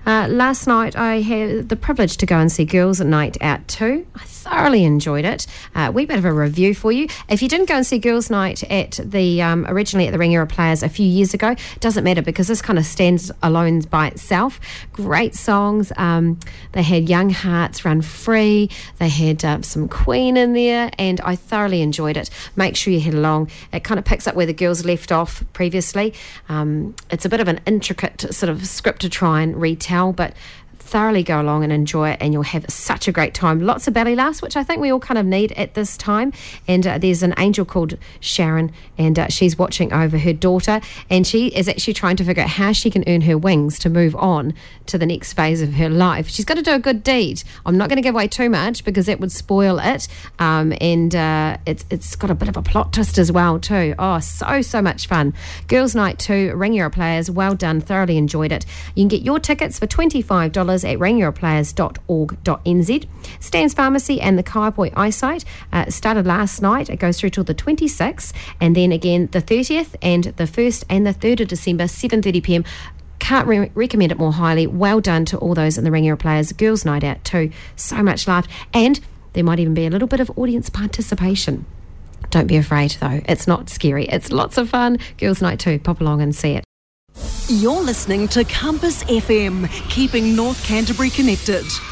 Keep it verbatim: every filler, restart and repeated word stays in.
Uh, last night I had the privilege to go and see Girls Night Out too. I thoroughly enjoyed it. A uh, wee bit of a review for you. If you didn't go and see Girls Night at the um, originally at the Rangiora Players a few years ago, doesn't matter because this kind of stands alone by itself. Great songs. Um, they had Young Hearts, Run Free. They had uh, some Queen in there, and I thoroughly enjoyed it. Make sure you head along. It kind of picks up where the girls left off previously. Um, it's a bit of an intricate sort of script to try and retell, but thoroughly go along and enjoy it, and you'll have such a great time. Lots of belly laughs, which I think we all kind of need at this time. And uh, there's an angel called Sharon, and uh, she's watching over her daughter, and she is actually trying to figure out how she can earn her wings to move on to the next phase of her life. She's got to do a good deed. I'm not going to give away too much because that would spoil it. Um, and uh, it's it's got a bit of a plot twist as well too. Oh, so so much fun. Girls Night two, Rangiora Players. Well done. Thoroughly enjoyed it. You can get your tickets for twenty-five dollars at rangiora players dot org dot n z. Stan's Pharmacy and the Kaiapoi Eyesight uh, started last night. It goes through till the twenty-sixth, and then again the thirtieth and the first and the third of December, seven thirty p m. Can't re- recommend it more highly. Well done to all those in the Rangiora Players. Girls Night Out too. So much laugh, and there might even be a little bit of audience participation. Don't be afraid though. It's not scary. It's lots of fun. Girls Night two. Pop along and see it. You're listening to Compass F M, keeping North Canterbury connected.